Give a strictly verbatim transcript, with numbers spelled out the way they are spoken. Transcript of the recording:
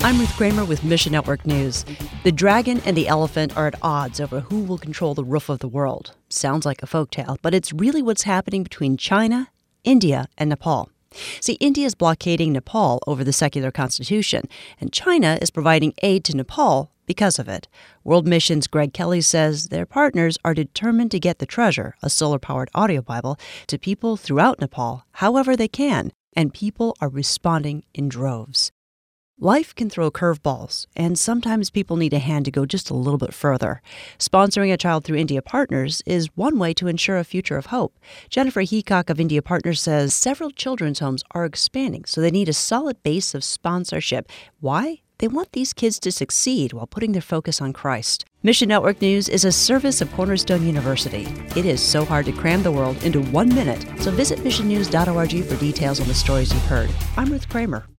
I'm Ruth Kramer with Mission Network News. The dragon and the elephant are at odds over who will control the roof of the world. Sounds like a folktale, but it's really what's happening between China, India, and Nepal. See, India is blockading Nepal over the secular constitution, and China is providing aid to Nepal because of it. World Mission's Greg Kelly says their partners are determined to get the treasure, a solar-powered audio Bible, to people throughout Nepal however they can, and people are responding in droves. Life can throw curveballs, and sometimes people need a hand to go just a little bit further. Sponsoring a child through India Partners is one way to ensure a future of hope. Jennifer Heacock of India Partners says several children's homes are expanding, so they need a solid base of sponsorship. Why? They want these kids to succeed while putting their focus on Christ. Mission Network News is a service of Cornerstone University. It is so hard to cram the world into one minute, so visit mission news dot org for details on the stories you've heard. I'm Ruth Kramer.